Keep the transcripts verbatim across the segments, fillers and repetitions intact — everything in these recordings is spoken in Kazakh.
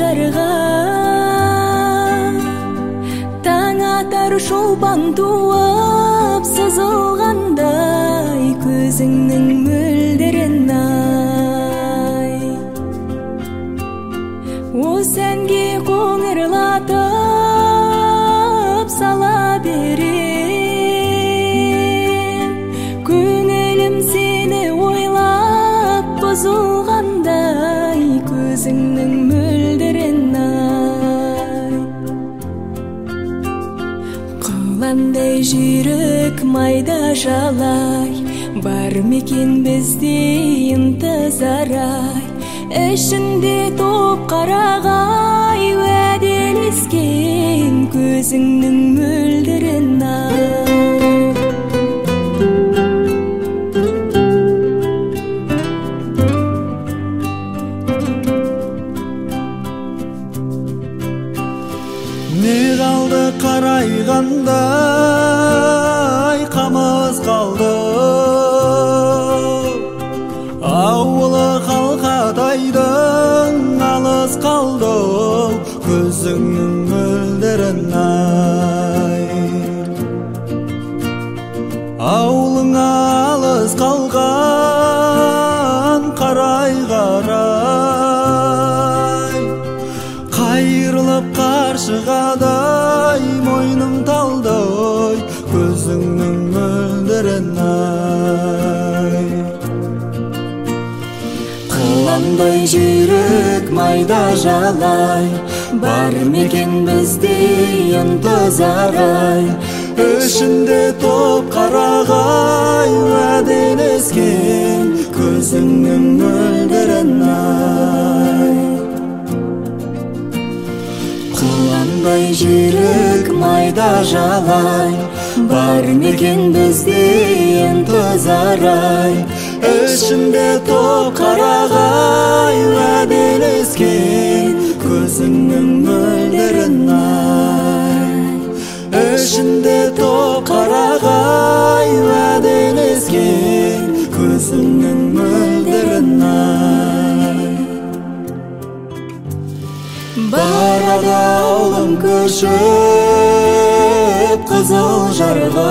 жарға, таң атар шолпан туып сызылғандай, көзіңнің мөлдірін ай. О сәнге қоңырлатып сала берем, көңілім сені ойлап бұзылғандай, көзіңнің мөлдірін ай. Қыландай жүрек майда жалай, бар мекен бізде интизар ай. Ішінде топ қарағай, уәделескен көзіңнің мөлдірін ай. Не қалды қарайғандай, қамыс қалды, ауылы қалқатайдың алыс қалды, көзіңнің мөлдірін ай. Ауылың алыс қалған қарай-қарай, қайырылып қаршығадай мойным талдай, көзіңнің мөлдірін ай. Қыландай жүрек майда жалай, бар мекен бізде интизар ай. Ішінде топ қарағай, уәделескен көзіңнің мөлдірін ай. Қыландай жүрек майда жалай, бар мекен бізде интизар ай. Ішінде топ қарағай, уәделескен көзіңнің мөлдірін ай. Ішінде топ қарағай, уәделескен көзіңнің мөлдірін ай. Барады ауылым көшіп қызыл жарға,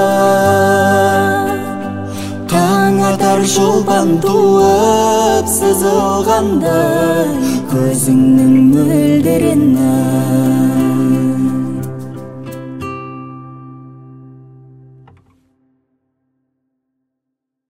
таң атар шолпан туып сызылғандай, көзіңнің мөлдірін